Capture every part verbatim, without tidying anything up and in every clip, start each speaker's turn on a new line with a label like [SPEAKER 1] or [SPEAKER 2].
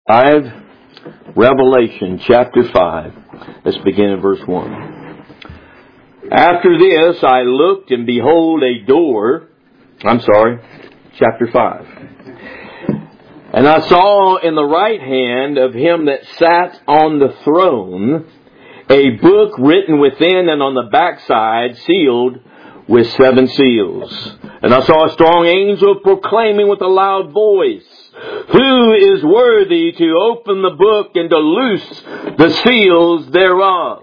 [SPEAKER 1] five, Revelation chapter five. Let's begin in verse one. After this I looked, and behold a door. I'm sorry, chapter five. And I saw in the right hand of him that sat on the throne a book written within and on the backside, sealed with seven seals. And I saw a strong angel proclaiming with a loud voice, Who is worthy to open the book and to loose the seals thereof?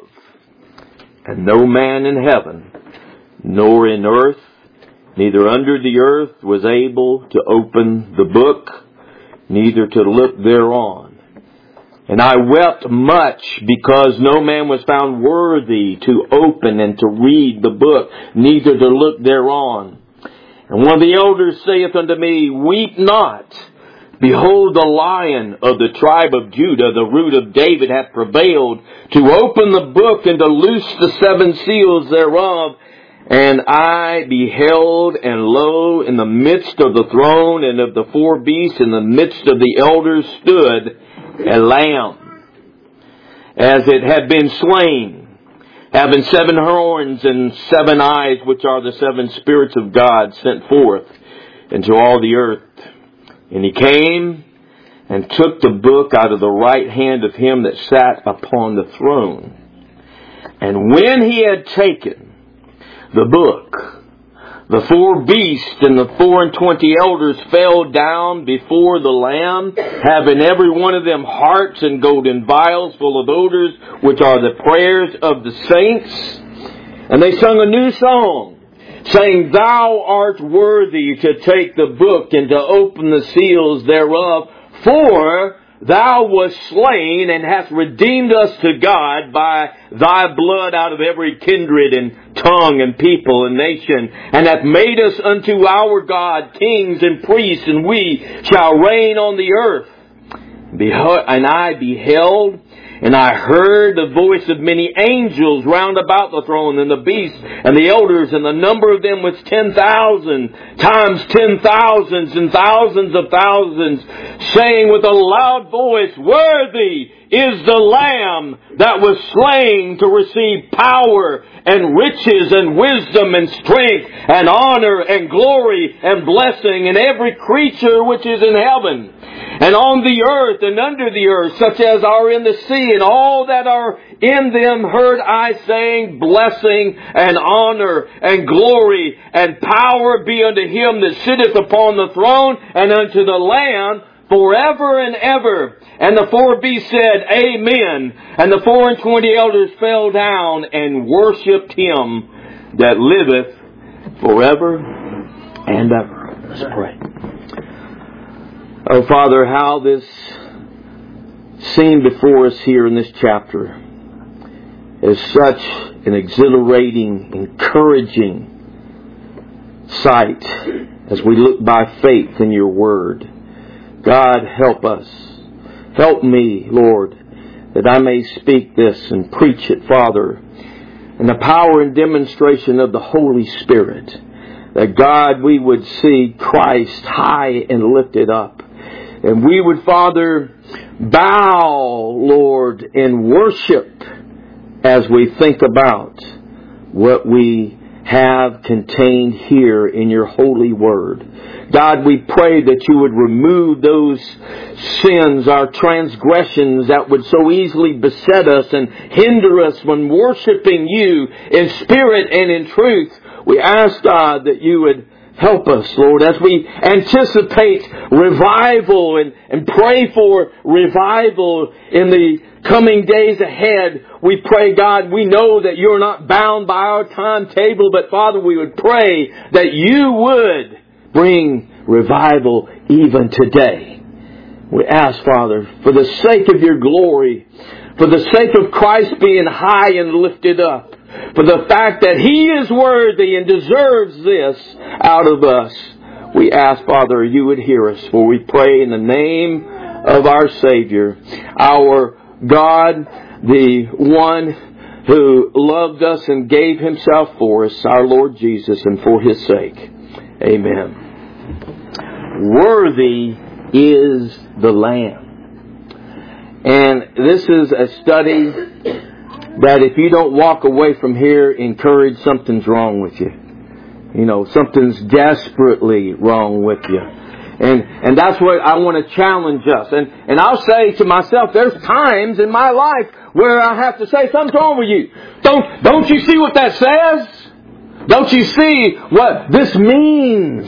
[SPEAKER 1] And no man in heaven, nor in earth, neither under the earth, was able to open the book, neither to look thereon. And I wept much, because no man was found worthy to open and to read the book, neither to look thereon. And one of the elders saith unto me, Weep not. Behold, the Lion of the tribe of Judah, the root of David, hath prevailed to open the book and to loose the seven seals thereof. And I beheld, and lo, in the midst of the throne and of the four beasts, in the midst of the elders, stood a lamb, as it had been slain, having seven horns and seven eyes, which are the seven spirits of God sent forth into all the earth. And he came and took the book out of the right hand of him that sat upon the throne. And when he had taken the book, the four beasts and the four and twenty elders fell down before the Lamb, having every one of them harps and golden vials full of odors, which are the prayers of the saints. And they sung a new song, saying, Thou art worthy to take the book and to open the seals thereof, for Thou wast slain and hast redeemed us to God by Thy blood out of every kindred and tongue and people and nation, and hath made us unto our God kings and priests, and we shall reign on the earth. And I beheld, and I heard the voice of many angels round about the throne, and the beasts, and the elders, and the number of them was ten thousand, times ten thousands, and thousands of thousands, saying with a loud voice, Worthy is the Lamb that was slain to receive power, and riches, and wisdom, and strength, and honor, and glory, and blessing, and every creature which is in heaven, and on the earth, and under the earth, such as are in the sea, and all that are in them, heard I saying, Blessing, and honor, and glory, and power be unto him that sitteth upon the throne, and unto the Lamb, forever and ever. And the four beasts said, Amen. And the four and twenty elders fell down and worshipped him that liveth forever and ever. Let's pray. Oh, Father, how this scene before us here in this chapter is such an exhilarating, encouraging sight as we look by faith in your word. God, help us. Help me, Lord, that I may speak this and preach it, Father, in the power and demonstration of the Holy Spirit. That, God, we would see Christ high and lifted up. And we would, Father, bow, Lord, in worship as we think about what we have contained here in your holy word. God, we pray that you would remove those sins, our transgressions that would so easily beset us and hinder us when worshiping you in spirit and in truth. We ask, God, that you would help us, Lord, as we anticipate revival and, and pray for revival in the coming days ahead. We pray, God, we know that you're not bound by our timetable, but Father, we would pray that you would bring revival even today. We ask, Father, for the sake of your glory, for the sake of Christ being high and lifted up, for the fact that He is worthy and deserves this out of us, we ask, Father, you would hear us. For we pray in the name of our Savior, our God, the one who loved us and gave Himself for us, our Lord Jesus, and for His sake. Amen. Worthy is the Lamb. And this is a study that if you don't walk away from here encouraged, something's wrong with you. You know, something's desperately wrong with you. And and that's what I want to challenge us. And and I'll say to myself, there's times in my life where I have to say, something's wrong with you. Don't don't you see what that says? Don't you see what this means?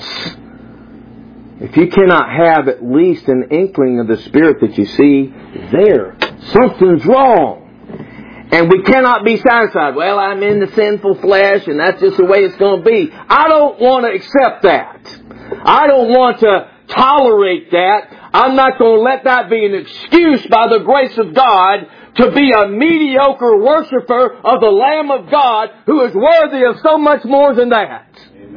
[SPEAKER 1] If you cannot have at least an inkling of the Spirit that you see there, something's wrong. And we cannot be satisfied. Well, I'm in the sinful flesh and that's just the way it's going to be. I don't want to accept that. I don't want to tolerate that. I'm not going to let that be an excuse by the grace of God to be a mediocre worshiper of the Lamb of God who is worthy of so much more than that.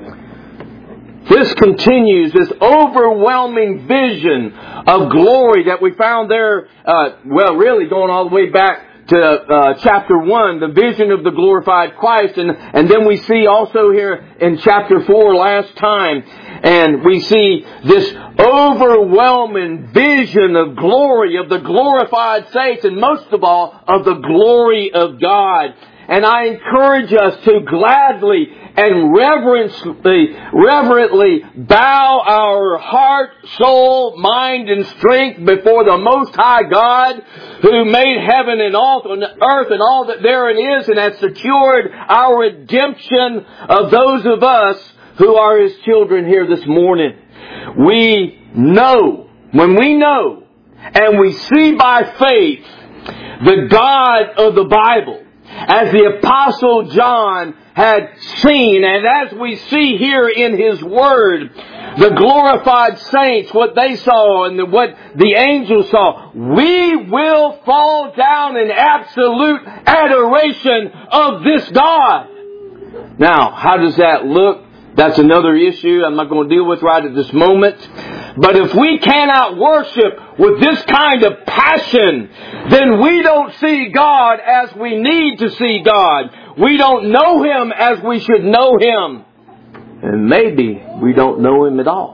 [SPEAKER 1] Amen. This continues, this overwhelming vision of glory that we found there, uh, well, really going all the way back to uh, chapter one, the vision of the glorified Christ. And, and then we see also here in chapter four last time, and we see this overwhelming vision of glory, of the glorified saints, and most of all, of the glory of God. And I encourage us to gladly and reverently, reverently bow our heart, soul, mind, and strength before the Most High God, who made heaven and all and earth and all that therein is, and has secured our redemption of those of us who are His children here this morning. We know, when we know, and we see by faith the God of the Bible, as the Apostle John had seen, and as we see here in his Word, the glorified saints, what they saw and the, what the angels saw, we will fall down in absolute adoration of this God. Now, how does that look? That's another issue I'm not going to deal with right at this moment. But if we cannot worship with this kind of passion, then we don't see God as we need to see God. We don't know Him as we should know Him. And maybe we don't know Him at all.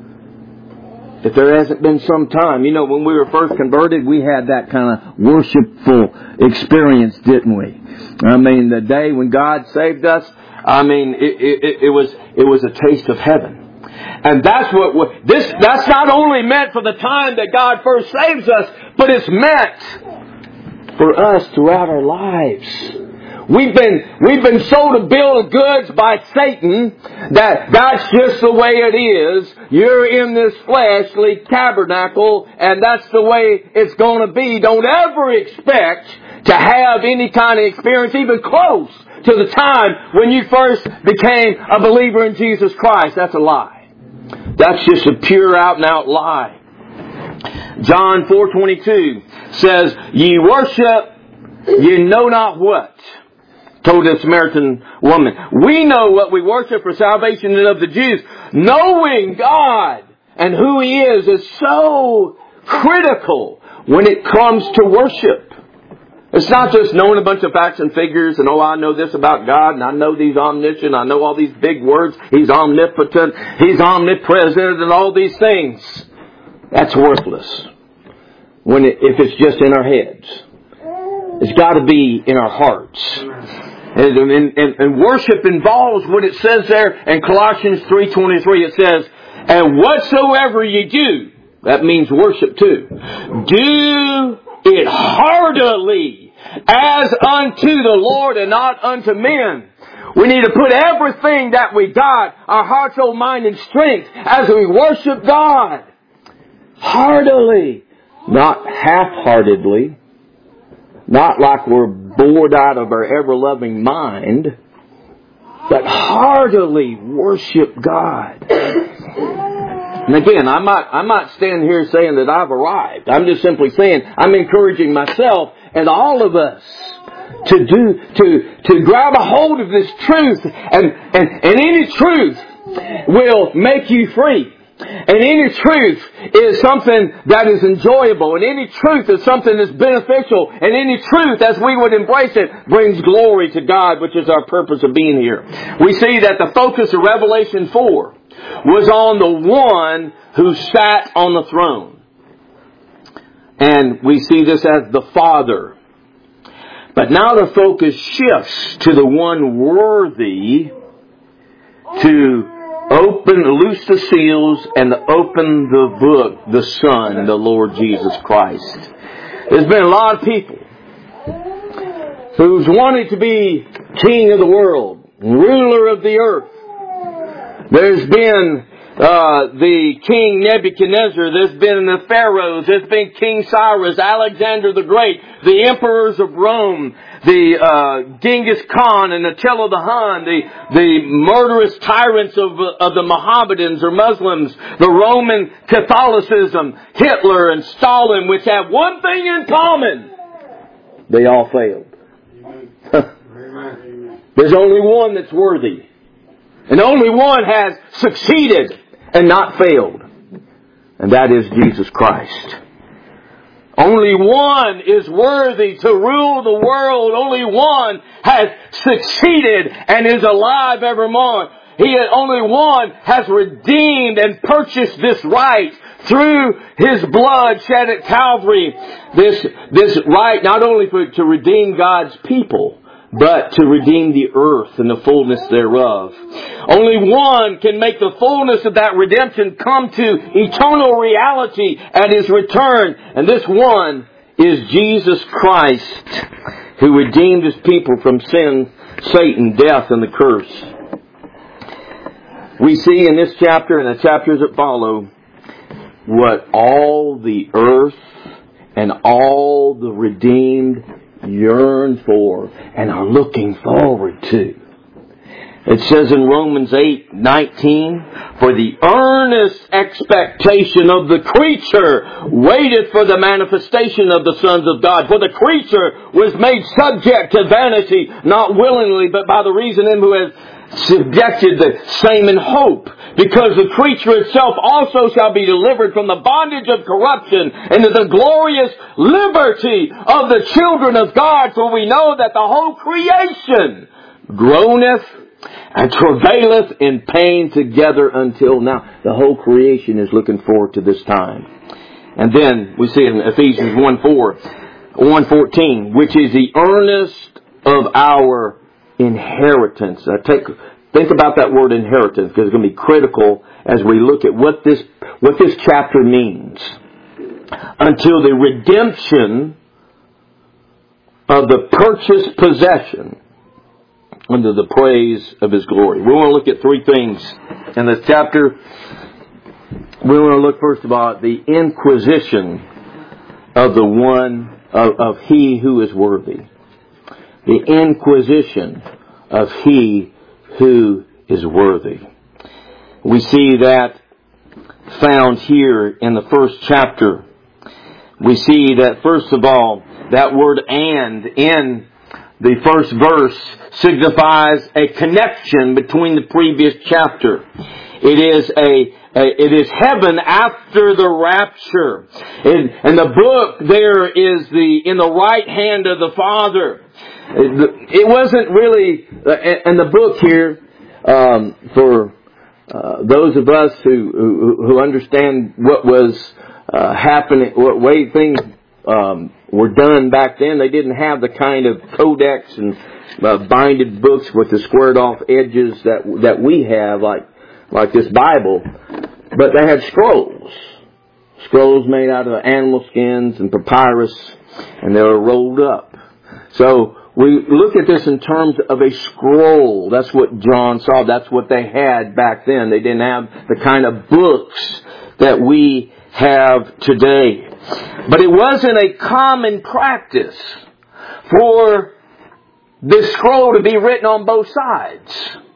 [SPEAKER 1] If there hasn't been some time. You know, when we were first converted, we had that kind of worshipful experience, didn't we? I mean, the day when God saved us, I mean, it, it, it was it was a taste of heaven. And that's what this that's not only meant for the time that God first saves us, but it's meant for us throughout our lives. We've been we've been sold a bill of goods by Satan that that's just the way it is. You're in this fleshly tabernacle, and that's the way it's going to be. Don't ever expect to have any kind of experience even close to the time when you first became a believer in Jesus Christ. That's a lie. That's just a pure out and out lie. John four twenty-two says, "Ye worship, ye know not what," told the Samaritan woman. We know what we worship, for salvation is of the Jews. Knowing God and who He is is so critical when it comes to worship. It's not just knowing a bunch of facts and figures and, oh, I know this about God and I know He's omniscient, I know all these big words, He's omnipotent, He's omnipresent and all these things. That's worthless when it, if it's just in our heads. It's got to be in our hearts. And, and, and, and worship involves what it says there in Colossians three twenty-three. It says, "And whatsoever ye do," that means worship too, "do it heartily as unto the Lord and not unto men." We need to put everything that we got, our heart, soul, mind, and strength, as we worship God. Heartily. Not half-heartedly. Not like we're bored out of our ever-loving mind. But heartily worship God. And again, I'm not, I'm not standing here saying that I've arrived. I'm just simply saying I'm encouraging myself and all of us to do, to, to grab a hold of this truth. And, and, and any truth will make you free. And any truth is something that is enjoyable. And any truth is something that's beneficial. And any truth, as we would embrace it, brings glory to God, which is our purpose of being here. We see that the focus of Revelation four was on the one who sat on the throne. And we see this as the Father. But now the focus shifts to the one worthy to open, loose the seals and open the book, the Son, the Lord Jesus Christ. There's been a lot of people who's wanted to be king of the world, ruler of the earth. There's been uh, the King Nebuchadnezzar. There's been the pharaohs. There's been King Cyrus, Alexander the Great, the emperors of Rome, the uh, Genghis Khan and Attila the Hun, the the murderous tyrants of of the Mohammedans or Muslims, the Roman Catholicism, Hitler and Stalin, which have one thing in common: they all failed. There's only one that's worthy, and only one has succeeded and not failed, and that is Jesus Christ. Only one is worthy to rule the world. Only one has succeeded and is alive evermore. He, only one has redeemed and purchased this right through His blood shed at Calvary. This, this right not only for, to redeem God's people, but to redeem the earth and the fullness thereof. Only one can make the fullness of that redemption come to eternal reality at His return. And this one is Jesus Christ, who redeemed His people from sin, Satan, death, and the curse. We see in this chapter and the chapters that follow what all the earth and all the redeemed yearn for and are looking forward to. It says in Romans eight nineteen, for the earnest expectation of the creature waiteth for the manifestation of the sons of God. For the creature was made subject to vanity, not willingly, but by the reason of Him who has subjected the same in hope, because the creature itself also shall be delivered from the bondage of corruption into the glorious liberty of the children of God. For we know that the whole creation groaneth and travaileth in pain together until now. The whole creation is looking forward to this time. And then we see in Ephesians one four, one fourteen, which is the earnest of our inheritance. Uh, take, think about that word inheritance, because it's going to be critical as we look at what this what this chapter means. Until the redemption of the purchased possession under the praise of His glory. We want to look at three things in this chapter. We want to look first of all at the inquisition of the one of, of He who is worthy. The inquisition of He who is worthy. We see that found here in the first chapter. We see that, first of all, that word "and" in the first verse signifies a connection between the previous chapter. It is a, a it is heaven after the rapture. And, and the book there is the in the right hand of the Father. It wasn't really, and the book here, um, for uh, those of us who, who who understand what was uh, happening, what way things um, were done back then, they didn't have the kind of codex and uh, binded books with the squared off edges that that we have, like like this Bible. But they had scrolls, scrolls made out of animal skins and papyrus, and they were rolled up. So we look at this in terms of a scroll. That's what John saw. That's what they had back then. They didn't have the kind of books that we have today. But it wasn't a common practice for this scroll to be written on both sides.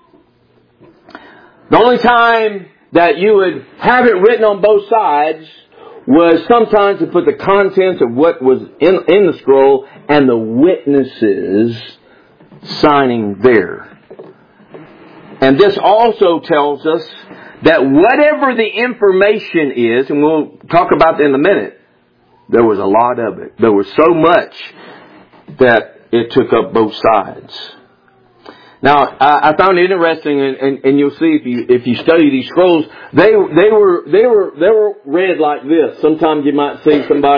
[SPEAKER 1] The only time that you would have it written on both sides was sometimes to put the contents of what was in, in the scroll and the witnesses signing there. And this also tells us that whatever the information is, and we'll talk about that in a minute, there was a lot of it. There was so much that it took up both sides. Now, I, I found it interesting, and, and, and you'll see if you if you study these scrolls, they they were they were they were read like this. Sometimes you might see somebody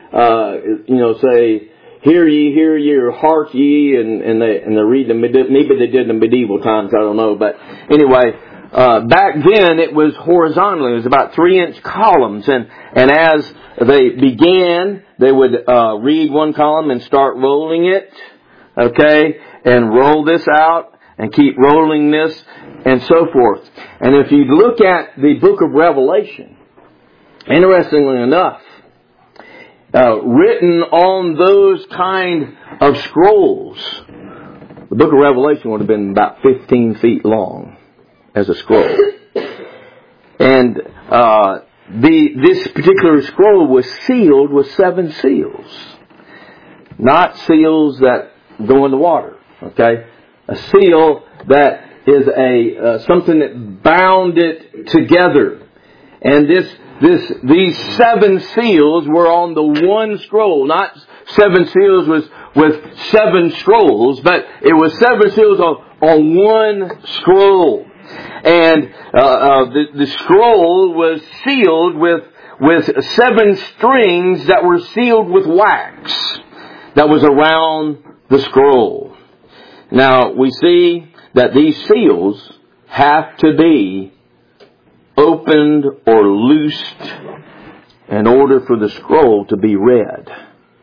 [SPEAKER 1] uh, you know, say, hear ye, hear ye, or hark ye, and, and they, and they read the, maybe they did in the medieval times, I don't know, but anyway, uh, back then it was horizontally, it was about three inch columns, and, and as they began, they would, uh, read one column and start rolling it, okay, and roll this out, and keep rolling this, and so forth. And if you look at the book of Revelation, interestingly enough, uh, written on those kind of scrolls, the book of Revelation would have been about fifteen feet long as a scroll. And uh, the this particular scroll was sealed with seven seals. Not seals that go in the water, okay? A seal that is a uh, something that bound it together. And this this these seven seals were on the one scroll. Not seven seals with, with seven scrolls, but it was seven seals on, on one scroll. And uh, uh, the, the scroll was sealed with, with seven strings that were sealed with wax that was around the scroll. Now, we see that these seals have to be opened or loosed in order for the scroll to be read.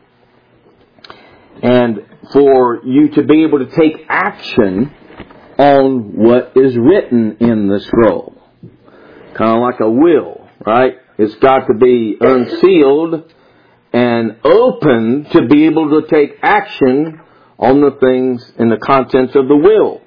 [SPEAKER 1] And for you to be able to take action on what is written in the scroll. Kind of like a will, right? It's got to be unsealed and opened to be able to take action on the things and the contents of the will.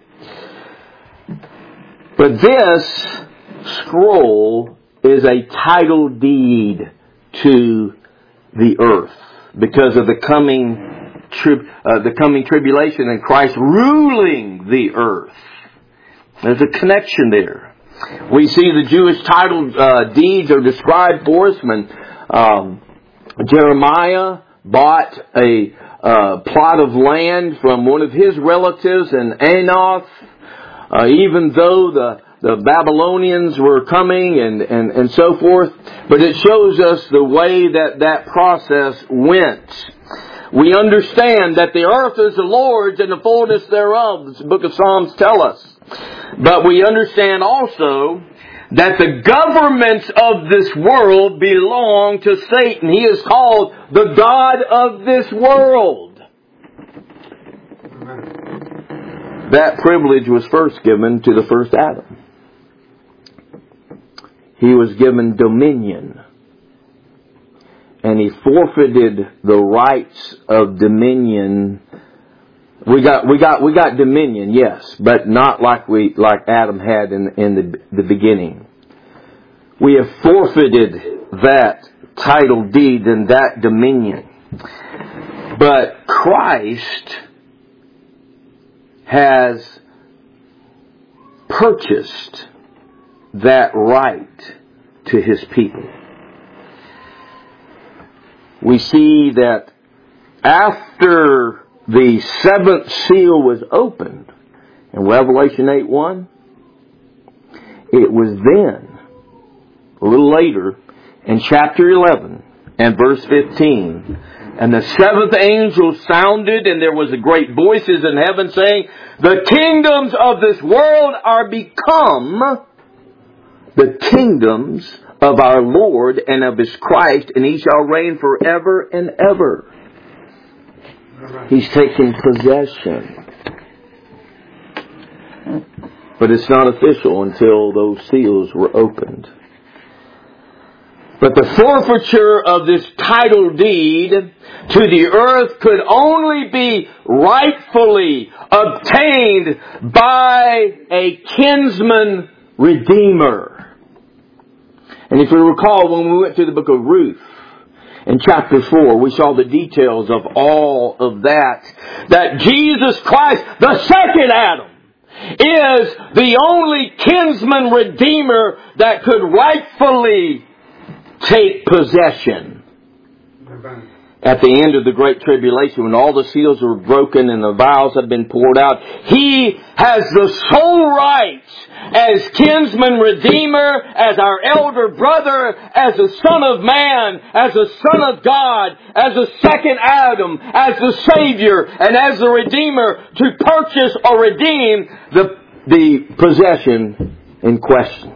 [SPEAKER 1] But this scroll is a title deed to the earth because of the coming tri- uh, the coming tribulation and Christ ruling the earth. There's a connection there. We see the Jewish title uh, deeds are described for us when um, Jeremiah bought a uh, plot of land from one of his relatives in Anath. Uh, even though the, the Babylonians were coming and, and, and so forth. But it shows us the way that that process went. We understand that the earth is the Lord's and the fullness thereof, as the book of Psalms tell us. But we understand also that the governments of this world belong to Satan. He is called the God of this world. That privilege was first given to the first Adam. He was given dominion. And he forfeited the rights of dominion. We got, we got, we got dominion, yes, but not like we, like Adam had in, in the, the beginning. We have forfeited that title deed and that dominion. But Christ has purchased that right to His people. We see that after the seventh seal was opened in Revelation eight one, it was then, a little later, in chapter eleven and verse fifteen, and the seventh angel sounded, and there was a great voices in heaven saying, the kingdoms of this world are become the kingdoms of our Lord and of His Christ, and He shall reign forever and ever. He's taken possession. But it's not official until those seals were opened. But the forfeiture of this title deed to the earth could only be rightfully obtained by a kinsman redeemer. And if you recall, when we went through the book of Ruth, in chapter four, we saw the details of all of that. That Jesus Christ, the second Adam, is the only kinsman redeemer that could rightfully take possession. at the end of the Great Tribulation, when all the seals are broken and the vials have been poured out, He has the sole right as kinsman redeemer, as our elder brother, as a Son of Man, as a Son of God, as a second Adam, as the Savior, and as the Redeemer to purchase or redeem the, the possession in question.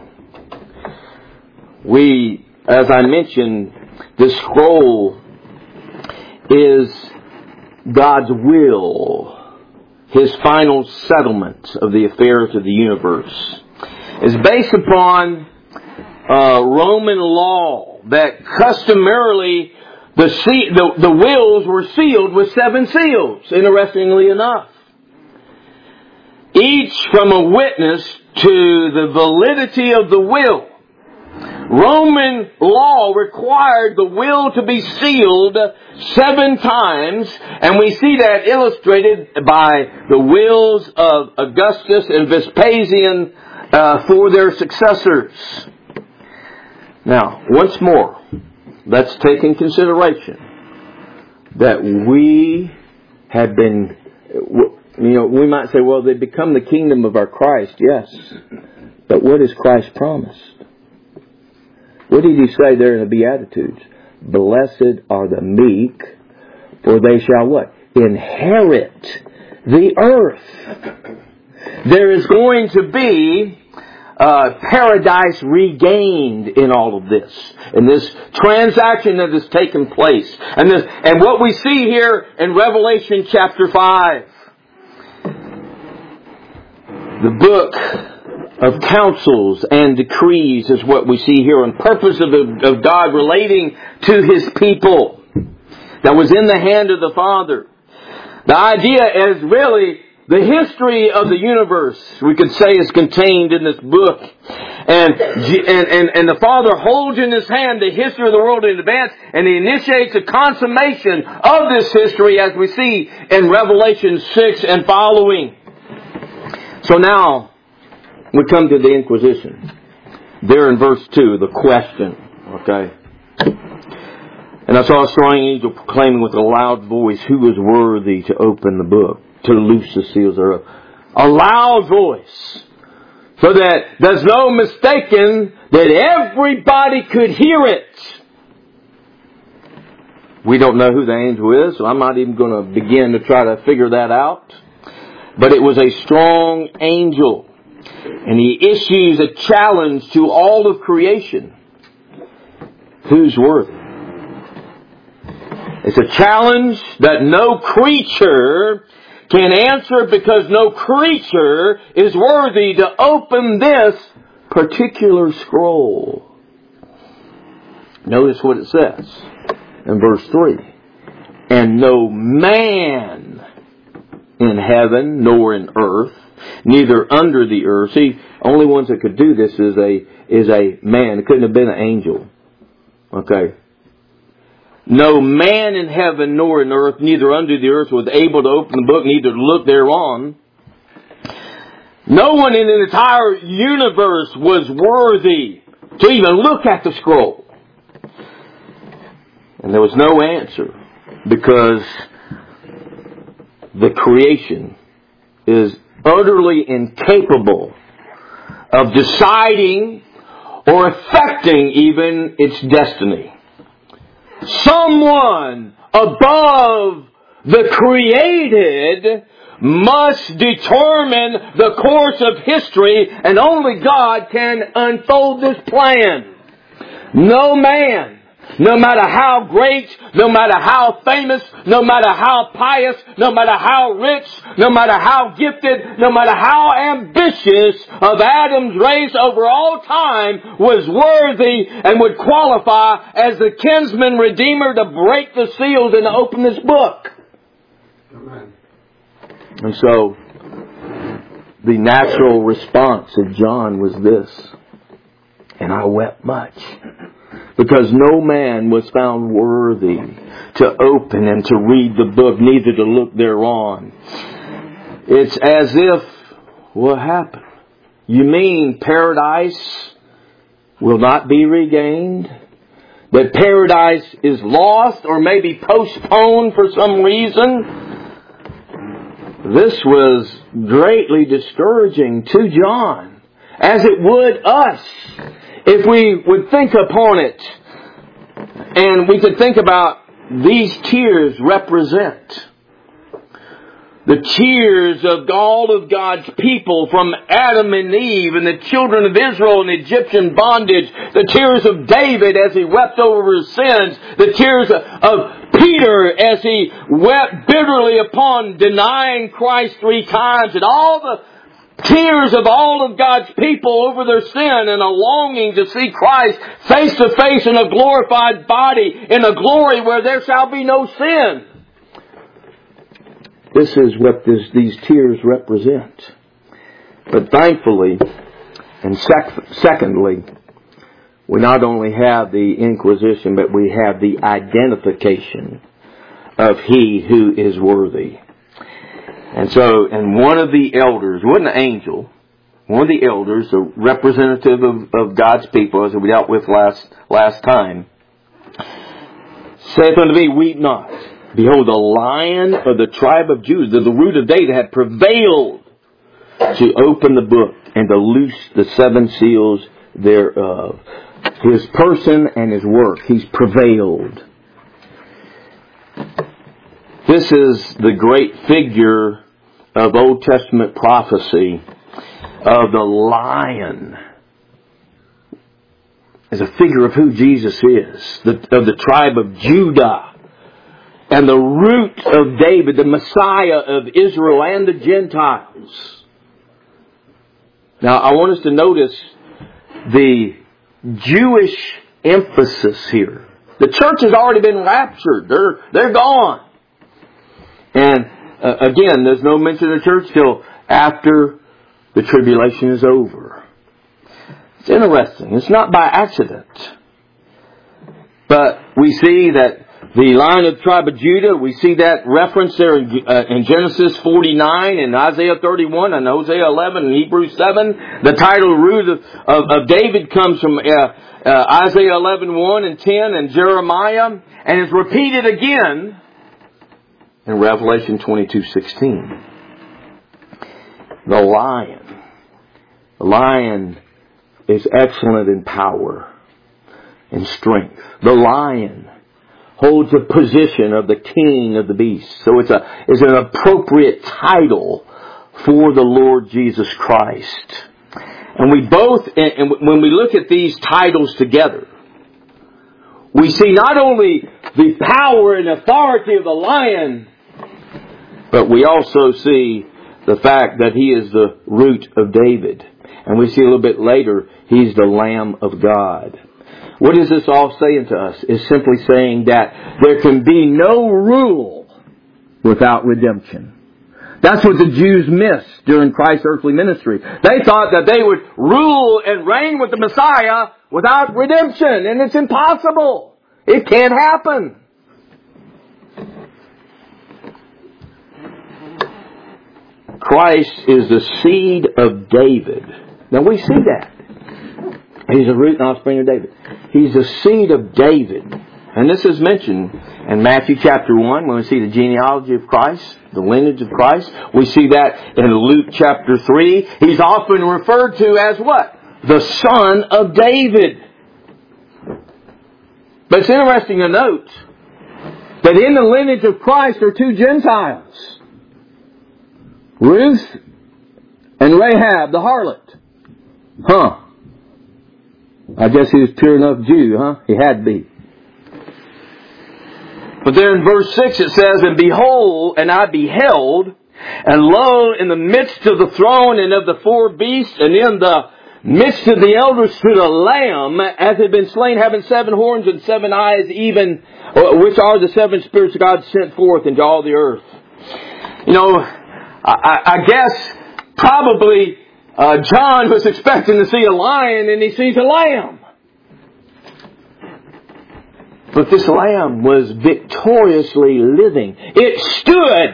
[SPEAKER 1] We, as I mentioned, the scroll is God's will, His final settlement of the affairs of the universe. It's based upon uh, Roman law that customarily the, see- the the wills were sealed with seven seals, interestingly enough. Each from a witness to the validity of the will. Roman law required the will to be sealed seven times, and we see that illustrated by the wills of Augustus and Vespasian uh, for their successors. Now, once more, let's take in consideration that we have been, you know, we might say, well, they become the kingdom of our Christ. Yes. But what has Christ promised? What did He say there in the Beatitudes? Blessed are the meek, for they shall what? Inherit the earth. There is going to be uh, paradise regained in all of this. In this transaction that has taken place. And, this, and what we see here in Revelation chapter five. The book of counsels and decrees is what we see here, and purpose of, the, of God relating to His people that was in the hand of the Father. The idea is really the history of the universe, we could say, is contained in this book. And, and, and, and the Father holds in His hand the history of the world in advance, and He initiates a consummation of this history as we see in Revelation six and following. So now, we come to the Inquisition. There in verse two, the question. Okay. And I saw a strong angel proclaiming with a loud voice, who is worthy to open the book, to loose the seals thereof. A loud voice. So that there's no mistaking that everybody could hear it. We don't know who the angel is, so I'm not even going to begin to try to figure that out. But it was a strong angel. And he issues a challenge to all of creation. Who's worthy? It's a challenge that no creature can answer, because no creature is worthy to open this particular scroll. Notice what it says in verse three. And no man in heaven nor in earth, neither under the earth. See, only ones that could do this is a is a man. It couldn't have been an angel. Okay. No man in heaven nor in earth, neither under the earth, was able to open the book, neither to look thereon. No one in the entire universe was worthy to even look at the scroll. And there was no answer, because the creation is utterly incapable of deciding or affecting even its destiny. Someone above the created must determine the course of history, and only God can unfold this plan. No man, no matter how great, no matter how famous, no matter how pious, no matter how rich, no matter how gifted, no matter how ambitious of Adam's race over all time, was worthy and would qualify as the kinsman redeemer to break the seals and to open this book. Amen. And so, the natural response of John was this. And I wept much, because no man was found worthy to open and to read the book, neither to look thereon. It's as if, what happened? You mean paradise will not be regained? that paradise is lost or maybe postponed for some reason. This was greatly discouraging to John, as it would us, if we would think upon it. And we could think about these tears represent the tears of all of God's people, from Adam and Eve and the children of Israel in Egyptian bondage, the tears of David as he wept over his sins, the tears of Peter as he wept bitterly upon denying Christ three times, and all the tears of all of God's people over their sin, and a longing to see Christ face to face in a glorified body, in a glory where there shall be no sin. This is what this, these tears represent. But thankfully, and sec- secondly, we not only have the inquisition, but we have the identification of He who is worthy. And so, and one of the elders, wasn't an angel, one of the elders, a representative of, of God's people, as we dealt with last last time, saith unto me, weep not. Behold, the Lion of the tribe of Judah, the, the root of David, had prevailed to open the book and to loose the seven seals thereof. His person and His work, He's prevailed. This is the great figure of Old Testament prophecy of the Lion as a figure of who Jesus is, the, of the tribe of Judah, and the root of David, the Messiah of Israel and the Gentiles. Now, I want us to notice the Jewish emphasis here. The church has already been raptured. They're, they're gone. And uh, again, there's no mention of the church till after the tribulation is over. It's interesting. It's not by accident. But we see that the Lion of the tribe of Judah, we see that reference there in, uh, in Genesis forty-nine, and Isaiah thirty-one, and Hosea eleven, and Hebrews seven. The title root of, of, of David comes from uh, uh, Isaiah eleven, one and ten, and Jeremiah, and is repeated again in Revelation twenty-two, sixteen. The Lion. The Lion is excellent in power and strength. The Lion holds the position of the king of the beasts. So it's a it's an appropriate title for the Lord Jesus Christ. And we both, and when we look at these titles together, we see not only the power and authority of the Lion, but we also see the fact that He is the root of David. And we see a little bit later, He's the Lamb of God. What is this all saying to us? It's simply saying that there can be no rule without redemption. That's what the Jews missed during Christ's earthly ministry. They thought that they would rule and reign with the Messiah without redemption. And it's impossible. It can't happen. Christ is the seed of David. Now we see that. He's a root and offspring of David. He's the seed of David. And this is mentioned in Matthew chapter one when we see the genealogy of Christ, the lineage of Christ. We see that in Luke chapter three. He's often referred to as what? The Son of David. But it's interesting to note that in the lineage of Christ are two Gentiles. Ruth and Rahab the harlot. Huh. I guess he was pure enough Jew, huh? He had to be. But then in verse six it says, and behold, and I beheld, and lo, in the midst of the throne and of the four beasts, and in the midst of the elders stood a lamb, as had been slain, having seven horns and seven eyes, even, which are the seven spirits of God sent forth into all the earth. You know, I, I guess probably Uh, John was expecting to see a lion and he sees a lamb. But this lamb was victoriously living. It stood.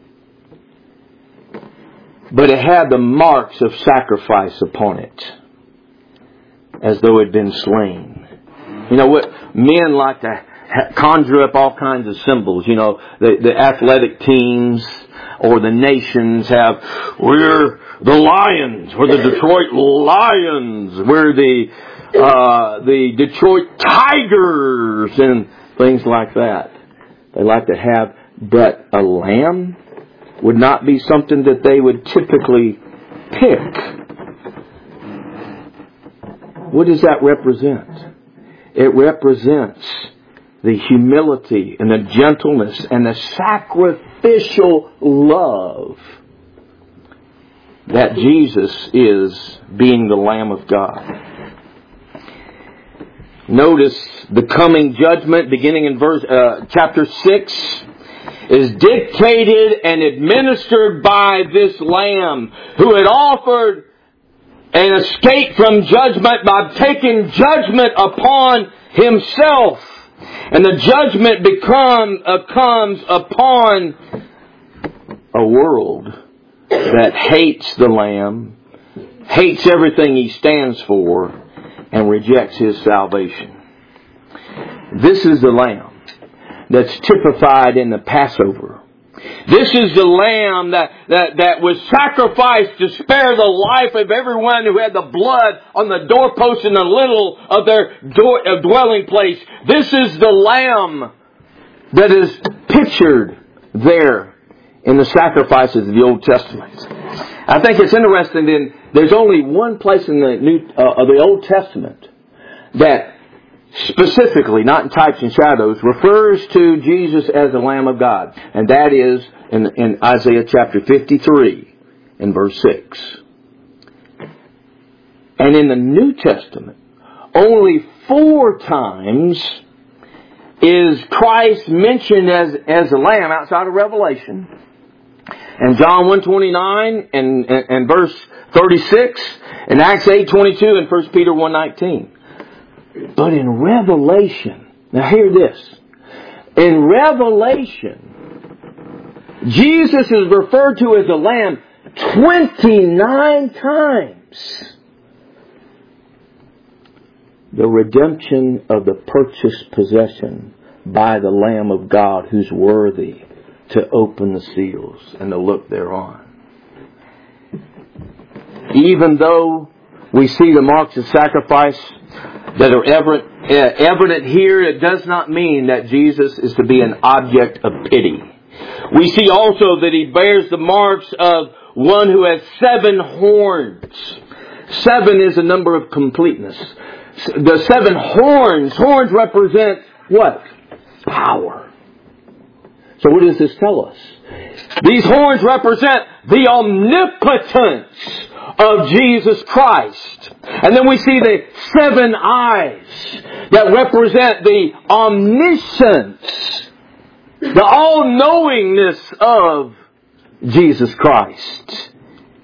[SPEAKER 1] But it had the marks of sacrifice upon it, as though it had been slain. You know what? Men like to conjure up all kinds of symbols. You know, the, the athletic teams or the nations have, we're the Lions, we're the Detroit Lions, we're the, uh, the Detroit Tigers and things like that. They like to have, but a lamb would not be something that they would typically pick. What does that represent? It represents the humility and the gentleness and the sacrificial love that Jesus is, being the Lamb of God. Notice the coming judgment beginning in verse uh, chapter six is dictated and administered by this Lamb who had offered an escape from judgment by taking judgment upon Himself. And the judgment become, uh, comes upon a world that hates the Lamb, hates everything He stands for, and rejects His salvation. This is the Lamb that's typified in the Passover. This is the Lamb that, that, that was sacrificed to spare the life of everyone who had the blood on the doorpost and the lintel of their door, uh, dwelling place. This is the Lamb that is pictured there in the sacrifices of the Old Testament. I think it's interesting that there's only one place in the New uh, of the Old Testament that specifically, not in types and shadows, refers to Jesus as the Lamb of God. And that is in, in Isaiah chapter fifty-three and verse six. And in the New Testament, only four times is Christ mentioned as, as a Lamb outside of Revelation. And John one twenty-nine and, and, and verse thirty-six, and Acts eight twenty-two and First Peter one nineteen. But in Revelation, now hear this. In Revelation, Jesus is referred to as a Lamb twenty-nine times. The redemption of the purchased possession by the Lamb of God who's worthy to open the seals and to look thereon. Even though we see the marks of sacrifice that are evident, uh, evident here, it does not mean that Jesus is to be an object of pity. We see also that He bears the marks of one who has seven horns. Seven is a number of completeness. The seven horns, horns represent what? Power. So what does this tell us? These horns represent the omnipotence of Jesus Christ. And then we see the seven eyes that represent the omniscience, the all-knowingness of Jesus Christ.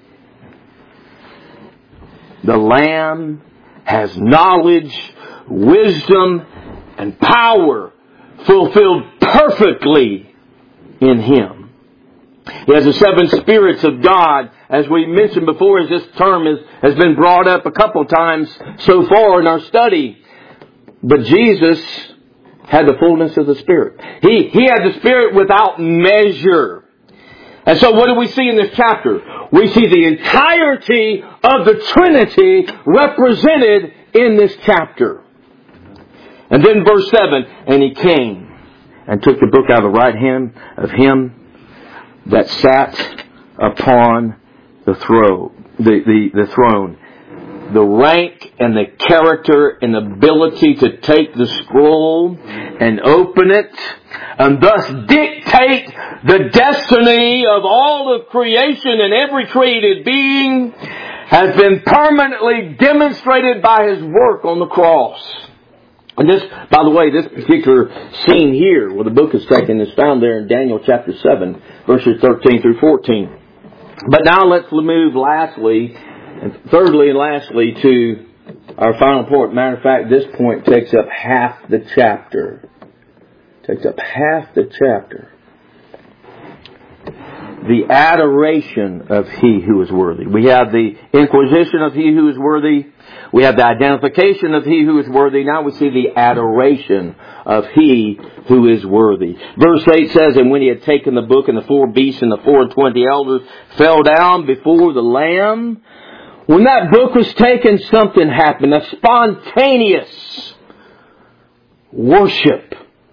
[SPEAKER 1] The Lamb has knowledge, wisdom, and power fulfilled perfectly in Him. He has the seven spirits of God, as we mentioned before, as this term is, has been brought up a couple of times so far in our study. But Jesus had the fullness of the Spirit. He, he had the Spirit without measure. And so what do we see in this chapter? We see the entirety of the Trinity represented in this chapter. And then verse seven, and He came and took the book out of the right hand of Him that sat upon the throne. The, the, the throne. The rank and the character and ability to take the scroll and open it and thus dictate the destiny of all of creation and every created being has been permanently demonstrated by His work on the cross. And this, by the way, this particular scene here, where the book is taken, is found there in Daniel chapter seven, verses thirteen through fourteen. But now let's move lastly, and thirdly and lastly, to our final point. Matter of fact, this point takes up half the chapter. Takes up half the chapter. the adoration of He who is worthy. We have the inquisition of He who is worthy. We have the identification of He who is worthy. Now we see the adoration of He who is worthy. Verse eight says, "And when He had taken the book, and the four beasts and the four and twenty elders fell down before the Lamb." When that book was taken, something happened. A spontaneous worship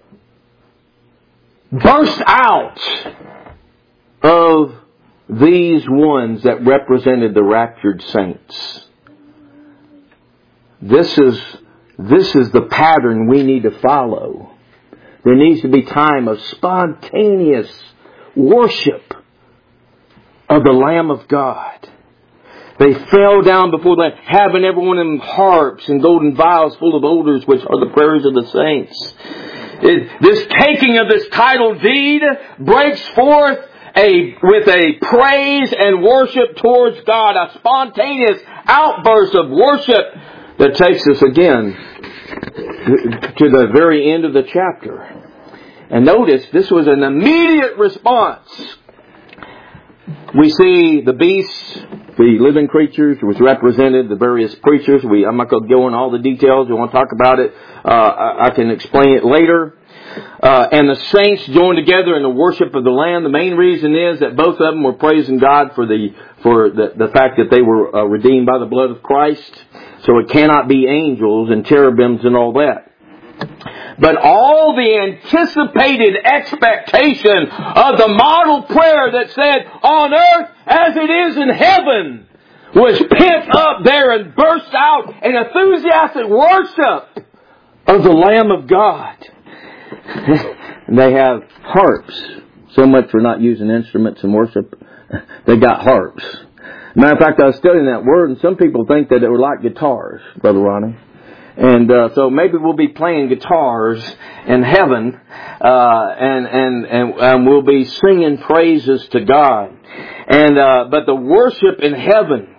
[SPEAKER 1] burst out of these ones that represented the raptured saints. This is, this is the pattern we need to follow. There needs to be time of spontaneous worship of the Lamb of God. They fell down before the Lamb, having every one of them harps and golden vials full of odors, which are the prayers of the saints. It, this taking of this title deed breaks forth a with a praise and worship towards God, a spontaneous outburst of worship that takes us again to the very end of the chapter. And notice, this was an immediate response. We see the beasts, the living creatures, was represented, the various preachers. We, I'm not going to go into all the details. We want to talk about it. Uh, I, I can explain it later. Uh, and the saints joined together in the worship of the Lamb. The main reason is that both of them were praising God for the for the, the fact that they were uh, redeemed by the blood of Christ. So it cannot be angels and cherubims and all that. But all the anticipated expectation of the model prayer that said, "On earth as it is in heaven," was pent up there and burst out in enthusiastic worship of the Lamb of God. They have harps. So much for not using instruments in worship. They got harps. Matter of fact, I was studying that word, and some people think that it were like guitars, Brother Ronnie. And uh, so maybe we'll be playing guitars in heaven, uh, and, and and and we'll be singing praises to God. And uh, but the worship in heaven,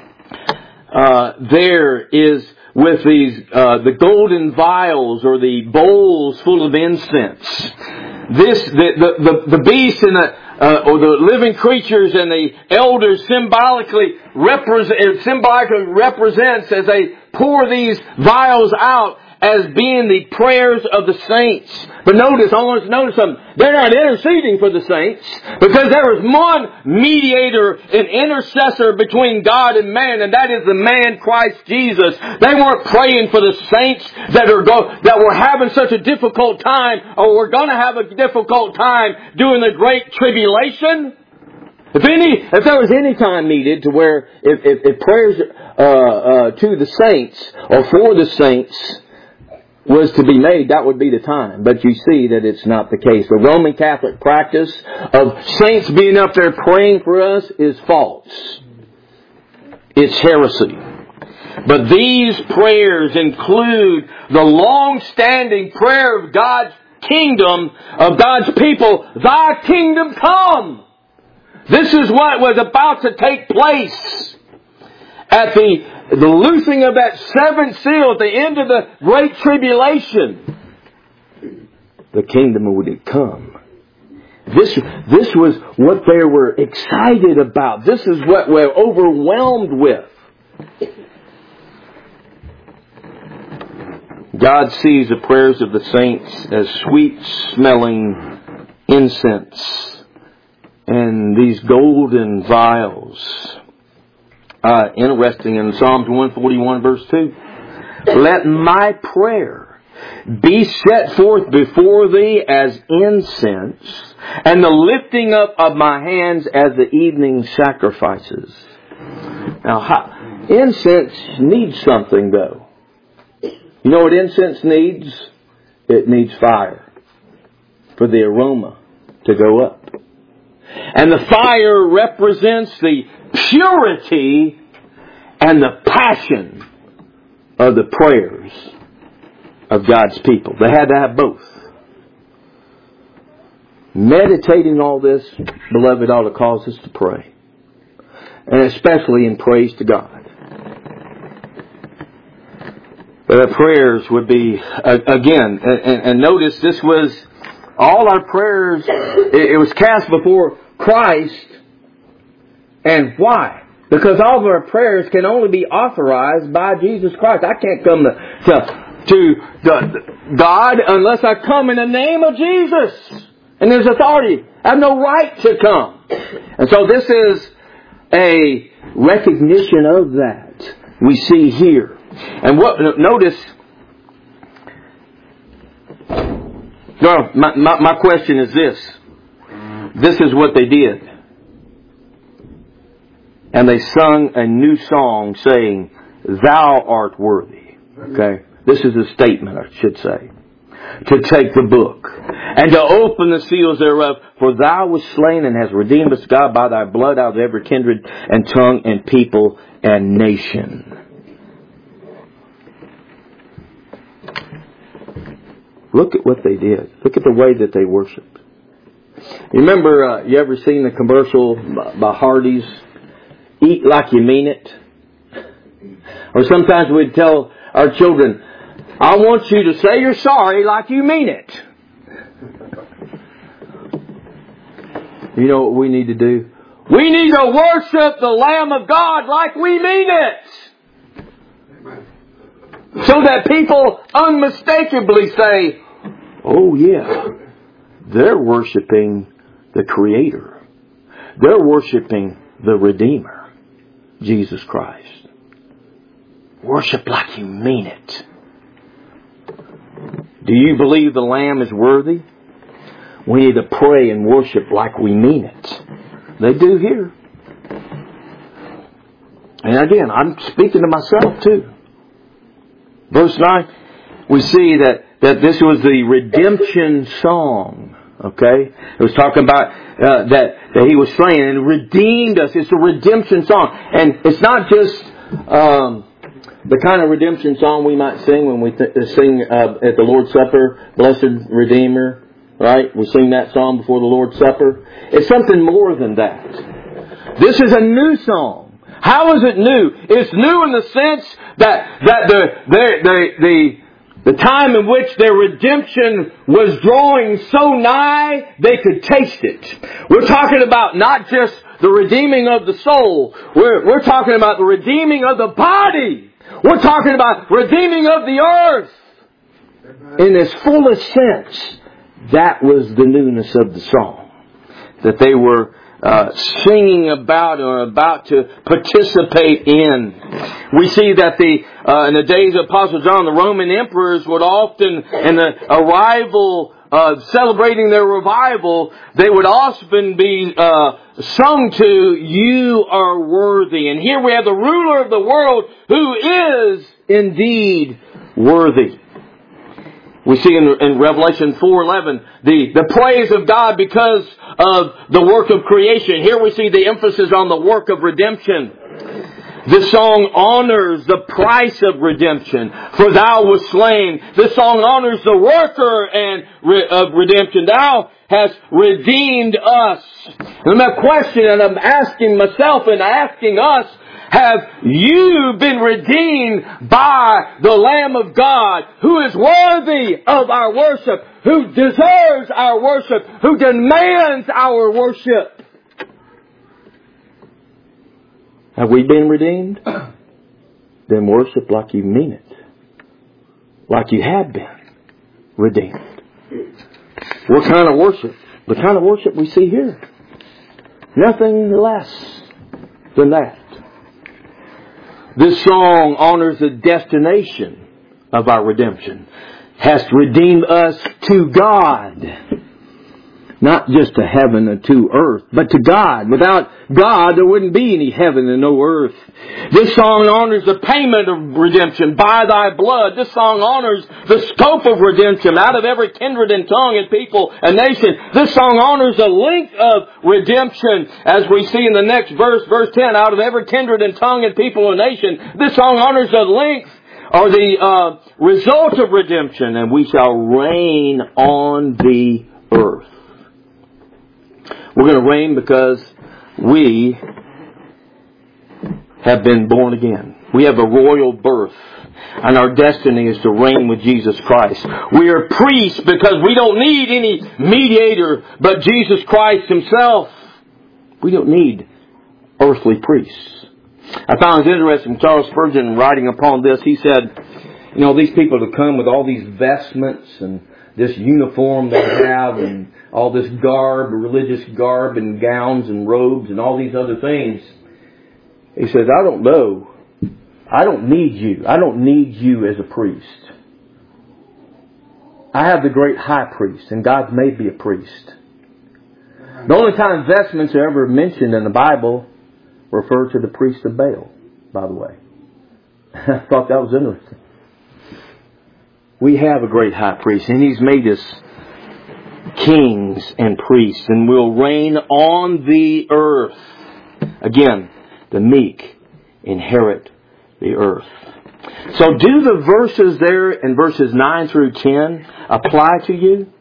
[SPEAKER 1] uh, there is with these uh, the golden vials or the bowls full of incense. This the the the, the beast and the uh, or the living creatures and the elders symbolically represent symbolically represents as they pour these vials out as being the prayers of the saints. But notice, I want us to notice something. They're not interceding for the saints, because there is one mediator and intercessor between God and man, and that is the man Christ Jesus. They weren't praying for the saints that are go, that were having such a difficult time, or were going to have a difficult time during the Great Tribulation. If any, if there was any time needed to where if, if, if prayers uh, uh, to the saints or for the saints was to be made, that would be the time. But you see that it's not the case. The Roman Catholic practice of saints being up there praying for us is false. It's heresy. But these prayers include the long-standing prayer of God's kingdom, of God's people, "Thy kingdom come." This is what was about to take place at the, the loosing of that seventh seal at the end of the Great Tribulation. The kingdom would come. This, this was what they were excited about. This is what we're overwhelmed with. God sees the prayers of the saints as sweet-smelling incense. And these golden vials. Uh, interesting, in Psalms one forty-one verse two. "Let my prayer be set forth before thee as incense, and the lifting up of my hands as the evening sacrifices." Now, how, incense needs something though. You know what incense needs? It needs fire for the aroma to go up. And the fire represents the purity and the passion of the prayers of God's people. They had to have both. Meditating all this, beloved, ought to cause us to pray. And especially in praise to God. But our prayers would be, uh, again, and, and notice this was, all our prayers, it, it was cast before Christ. And why? Because all of our prayers can only be authorized by Jesus Christ. I can't come to, to, to the, God unless I come in the name of Jesus. And there's authority. I have no right to come. And so this is a recognition of that we see here. And what, notice, no, my, my, my question is this. This is what they did. And they sung a new song saying, Thou art worthy. Okay? This is a statement, I should say. To take the book and to open the seals thereof. For Thou wast slain and hast redeemed us, God, by Thy blood out of every kindred and tongue and people and nation. Look at what they did. Look at the way that they worshiped. You remember, uh, you ever seen the commercial by Hardee's? Eat like you mean it. Or sometimes we'd tell our children, I want you to say you're sorry like you mean it. You know what we need to do? We need to worship the Lamb of God like we mean it. So that people unmistakably say, oh yeah, they're worshiping the Creator. They're worshiping the Redeemer. Jesus Christ. Worship like you mean it. Do you believe the Lamb is worthy? We need to pray and worship like we mean it. They do here. And again, I'm speaking to myself too. Verse nine, we see that, that this was the redemption song. Okay? It was talking about uh, that, that He was slain and redeemed us. It's a redemption song. And it's not just um, the kind of redemption song we might sing when we th- sing uh, at the Lord's Supper, Blessed Redeemer, right? We sing that song before the Lord's Supper. It's something more than that. This is a new song. How is it new? It's new in the sense that, that the, the, the, the The time in which their redemption was drawing so nigh, they could taste it. We're talking about not just the redeeming of the soul. We're, we're talking about the redeeming of the body. We're talking about redeeming of the earth. In its fullest sense, that was the newness of the song that they were Uh, singing about or about to participate in. We see that the uh, in the days of Apostle John, the Roman emperors would often, in the arrival, uh, celebrating their revival, they would often be uh, sung to, You are worthy. And here we have the ruler of the world who is indeed worthy. We see in, in Revelation four eleven the, the praise of God because of the work of creation. Here we see the emphasis on the work of redemption. This song honors the price of redemption. For Thou wast slain. This song honors the worker and re, of redemption. Thou hast redeemed us. And my question, and I'm asking myself and asking us, have you been redeemed by the Lamb of God, who is worthy of our worship, who deserves our worship, who demands our worship? Have we been redeemed? Then worship like you mean it. Like you have been redeemed. What kind of worship? The kind of worship we see here. Nothing less than that. This song honors the destination of our redemption. Has redeemed us to God. Not just to heaven and to earth, but to God. Without God, there wouldn't be any heaven and no earth. This song honors the payment of redemption by Thy blood. This song honors the scope of redemption out of every kindred and tongue and people and nation. This song honors the length of redemption, as we see in the next verse, verse ten, out of every kindred and tongue and people and nation. This song honors the length or the uh, result of redemption, and we shall reign on the earth. We're going to reign because we have been born again. We have a royal birth. And our destiny is to reign with Jesus Christ. We are priests because we don't need any mediator but Jesus Christ Himself. We don't need earthly priests. I found it interesting, Charles Spurgeon writing upon this, he said, you know, these people that come with all these vestments and this uniform they have and all this garb, religious garb and gowns and robes and all these other things. He says, I don't know. I don't need you. I don't need you as a priest. I have the great high priest, and God's made me a priest. The only time vestments are ever mentioned in the Bible refer to the priest of Baal, by the way. I thought that was interesting. We have a great high priest, and He's made us kings and priests, and will reign on the earth. Again, the meek inherit the earth. So do the verses there in verses nine through ten apply to you?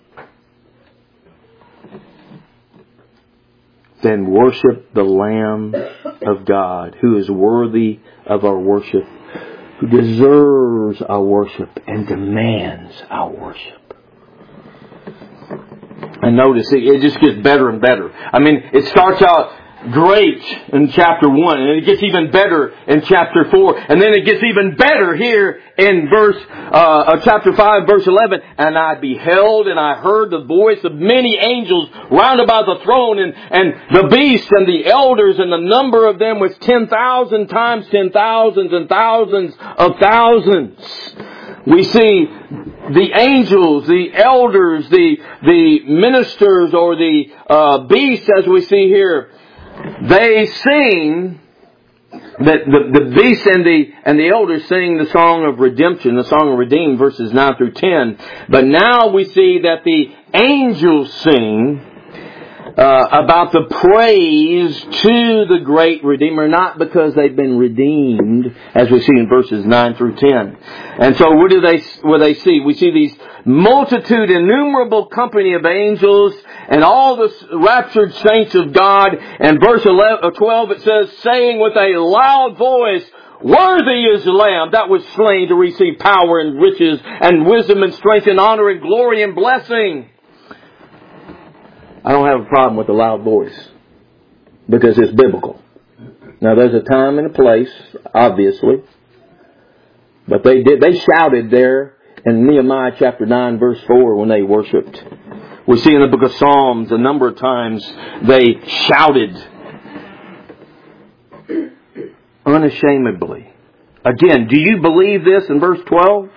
[SPEAKER 1] Then worship the Lamb of God, who is worthy of our worship, who deserves our worship and demands our worship. And notice, it just gets better and better. I mean, it starts out great in chapter one, and it gets even better in chapter four, and then it gets even better here in verse uh, chapter five, verse eleven. And I beheld, and I heard the voice of many angels round about the throne, and, and the beasts and the elders, and the number of them was ten thousand times ten thousands and thousands of thousands. We see the angels, the elders, the the ministers, or the uh, beasts, as we see here. They sing, that the, the beasts and the and the elders sing the song of redemption, the song of redeemed, verses nine through ten. But now we see that the angels sing uh, about the praise to the great Redeemer, not because they've been redeemed, as we see in verses nine through ten. And so what do they what they see? We see these multitude, innumerable company of angels, and all the raptured saints of God. And verse eleven, twelve, it says, saying with a loud voice, worthy is the Lamb that was slain to receive power and riches and wisdom and strength and honor and glory and blessing. I don't have a problem with a loud voice, because it's biblical. Now there's a time and a place, obviously. But they did, they shouted there in Nehemiah chapter nine verse four when they worshipped. We see in the book of Psalms a number of times they shouted unashamedly. Again, do you believe this in verse twelve?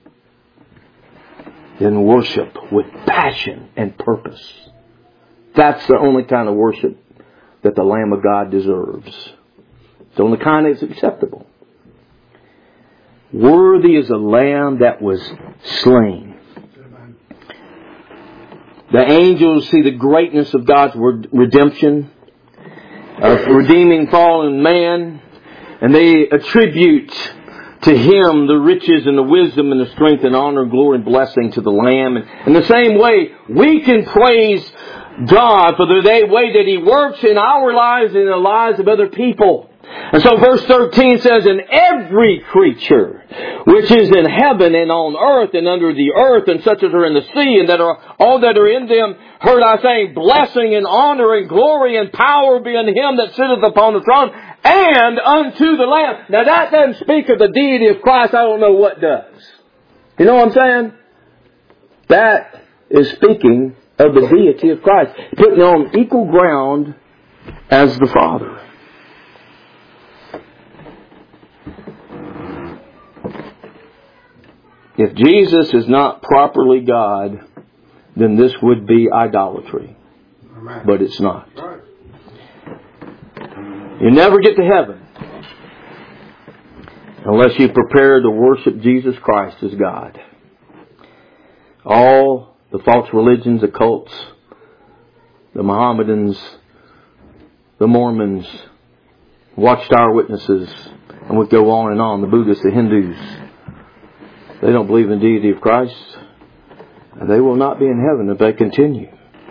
[SPEAKER 1] Then worship with passion and purpose. That's the only kind of worship that the Lamb of God deserves. It's the only kind that's acceptable. Worthy is a Lamb that was slain. The angels see the greatness of God's redemption, of redeeming fallen man, and they attribute to Him the riches and the wisdom and the strength and honor, glory and blessing to the Lamb. And in the same way, we can praise God for the way that He works in our lives and in the lives of other people. And so verse thirteen says, and every creature which is in heaven and on earth and under the earth, and such as are in the sea, and that are all that are in them, heard I saying, blessing and honor and glory and power be unto Him that sitteth upon the throne and unto the Lamb. Now that doesn't speak of the deity of Christ. I don't know what does. You know what I'm saying? That is speaking of the deity of Christ, putting on equal ground as the Father. If Jesus is not properly God, then this would be idolatry. Amen. But it's not. Right. You never get to heaven unless you prepare to worship Jesus Christ as God. All the false religions, the cults, the Mohammedans, the Mormons, Watchtower Witnesses, and we go on and on, the Buddhists, the Hindus, they don't believe in the deity of Christ, and they will not be in heaven if they continue.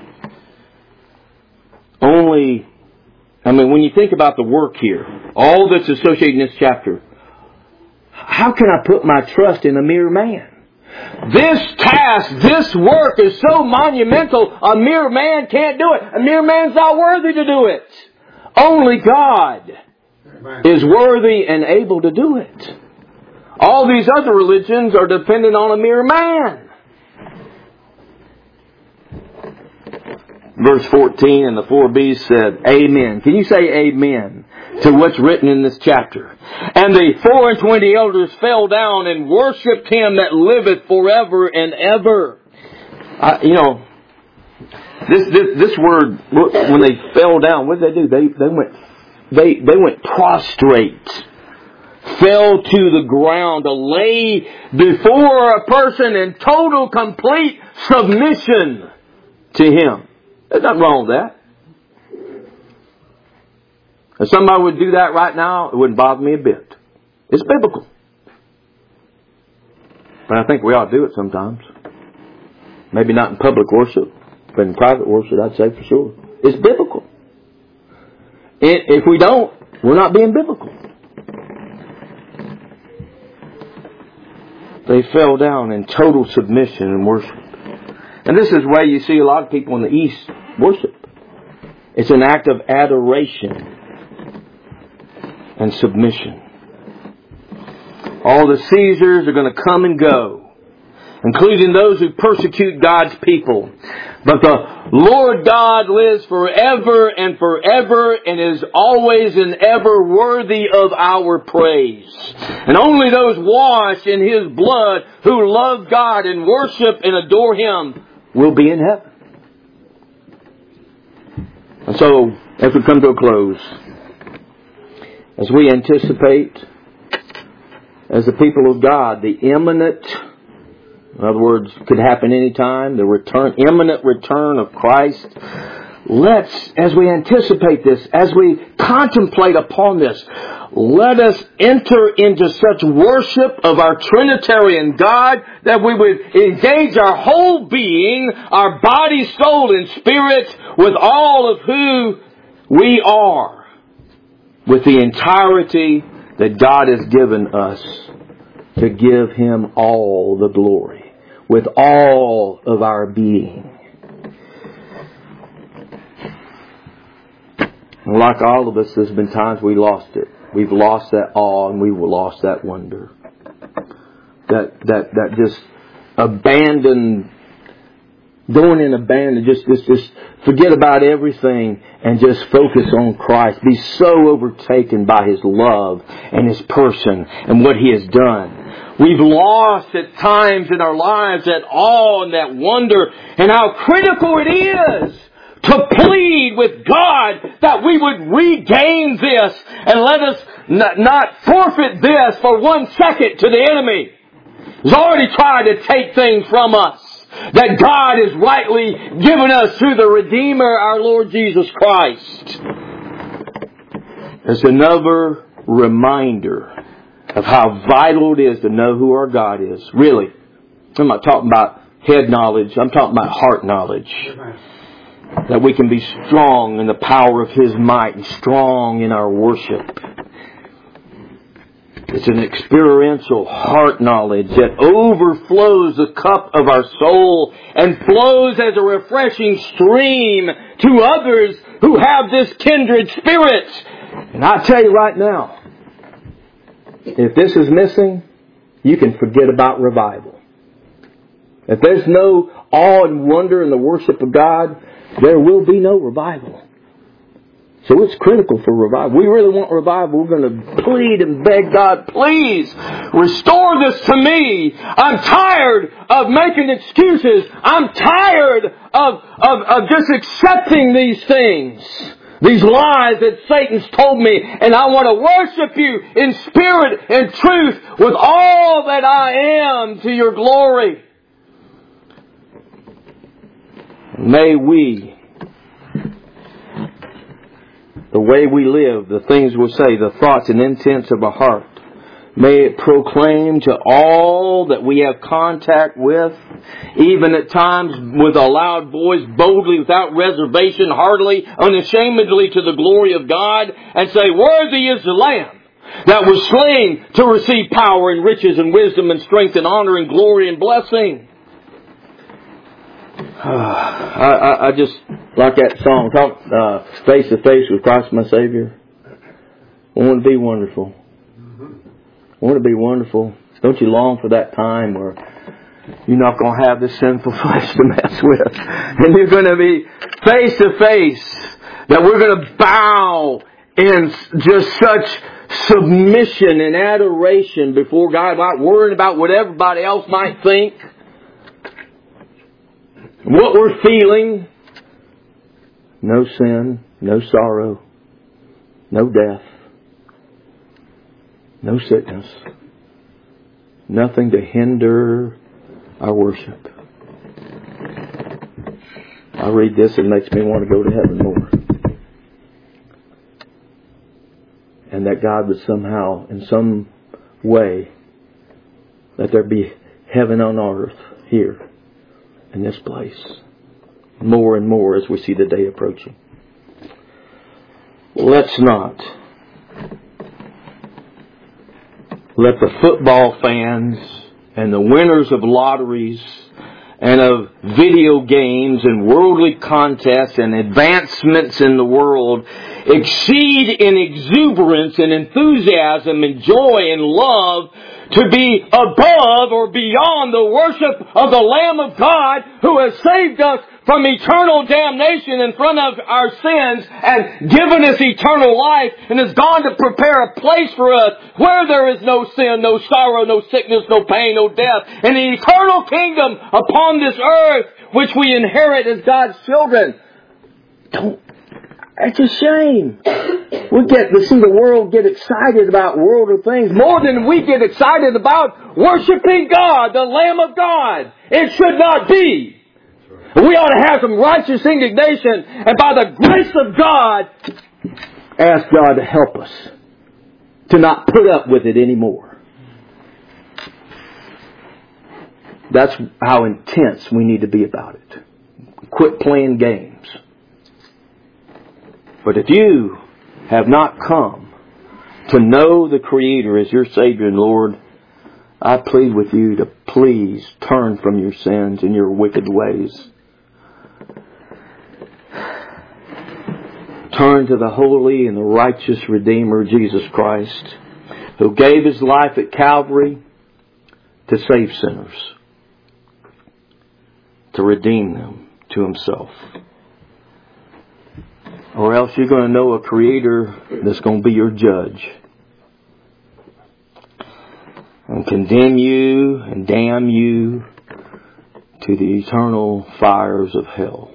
[SPEAKER 1] Only, I mean, when you think about the work here, all that's associated in this chapter, how can I put my trust in a mere man? This task, this work is so monumental, a mere man can't do it. A mere man's not worthy to do it. Only God is worthy and able to do it. All these other religions are dependent on a mere man. Verse fourteen, and the four beasts said, Amen. Can you say amen to what's written in this chapter? And the four and twenty elders fell down and worshipped Him that liveth forever and ever. Uh, you know, this, this this word, when they fell down, what did they do? They they went they they went prostrate, fell to the ground to lay before a person in total, complete submission to Him. There's nothing wrong with that. If somebody would do that right now, it wouldn't bother me a bit. It's biblical. But I think we ought to do it sometimes. Maybe not in public worship, but in private worship, I'd say for sure. It's biblical. If we don't, we're not being biblical. They fell down in total submission and worship. And this is why you see a lot of people in the East worship. It's an act of adoration and submission. All the Caesars are going to come and go, including those who persecute God's people. But the Lord God lives forever and forever and is always and ever worthy of our praise. And only those washed in His blood who love God and worship and adore Him will be in heaven. And so, as we come to a close, as we anticipate, as the people of God, the imminent, in other words, could happen any time, the return, imminent return of Christ, let's, as we anticipate this, as we contemplate upon this, let us enter into such worship of our Trinitarian God that we would engage our whole being, our body, soul, and spirit with all of who we are, with the entirety that God has given us, to give Him all the glory, with all of our being. And like all of us, there's been times we lost it. We've lost that awe and we've lost that wonder. That that that just abandon, going in abandon, just, just, just forget about everything and just focus on Christ. Be so overtaken by His love and His person and what He has done. We've lost at times in our lives that awe and that wonder, and how critical it is to plead with God that we would regain this and let us not, not forfeit this for one second to the enemy. He's already tried to take things from us that God has rightly given us through the Redeemer, our Lord Jesus Christ. It's another reminder of how vital it is to know who our God is. Really. I'm not talking about head knowledge. I'm talking about heart knowledge. That we can be strong in the power of His might and strong in our worship. It's an experiential heart knowledge that overflows the cup of our soul and flows as a refreshing stream to others who have this kindred spirit. And I tell you right now, if this is missing, you can forget about revival. If there's no awe and wonder in the worship of God, there will be no revival. So it's critical for revival. We really want revival. We're going to plead and beg God, please restore this to me. I'm tired of making excuses. I'm tired of, of, of just accepting these things. These lies that Satan's told me. And I want to worship You in spirit and truth with all that I am to Your glory. May we, the way we live, the things we say, the thoughts and intents of our heart, may it proclaim to all that we have contact with, even at times with a loud voice, boldly, without reservation, heartily, unashamedly to the glory of God, and say, worthy is the Lamb that was slain to receive power and riches and wisdom and strength and honor and glory and blessing. Uh, I, I, I just like that song, talk uh, face to face with Christ my Savior. I want to be wonderful. I want to be wonderful. Don't you long for that time where you're not going to have this sinful flesh to mess with, and you're going to be face to face, that we're going to bow in just such submission and adoration before God, not worrying about what everybody else might think, what we're feeling. No sin, no sorrow, no death, no sickness, nothing to hinder our worship. I read this, it makes me want to go to heaven more. And that God would somehow, in some way, let there be heaven on earth here in this place. More and more as we see the day approaching. Let's not let the football fans and the winners of lotteries and of video games and worldly contests and advancements in the world exceed in exuberance and enthusiasm and joy and love to be above or beyond the worship of the Lamb of God who has saved us from eternal damnation in front of our sins and given us eternal life and has gone to prepare a place for us where there is no sin, no sorrow, no sickness, no pain, no death, and the eternal kingdom upon this earth which we inherit as God's children. Don't. It's a shame. We get to see the world get excited about worldly things more than we get excited about worshiping God, the Lamb of God. It should not be. We ought to have some righteous indignation and by the grace of God ask God to help us to not put up with it anymore. That's how intense we need to be about it. Quit playing games. But if you have not come to know the Creator as your Savior and Lord, I plead with you to please turn from your sins and your wicked ways. Turn to the holy and the righteous Redeemer, Jesus Christ, who gave His life at Calvary to save sinners, to redeem them to Himself. Or else you're going to know a Creator that's going to be your judge and condemn you and damn you to the eternal fires of hell.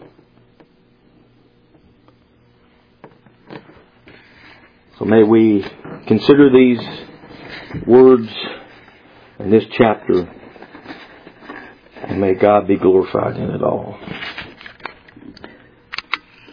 [SPEAKER 1] So may we consider these words in this chapter, and may God be glorified in it all.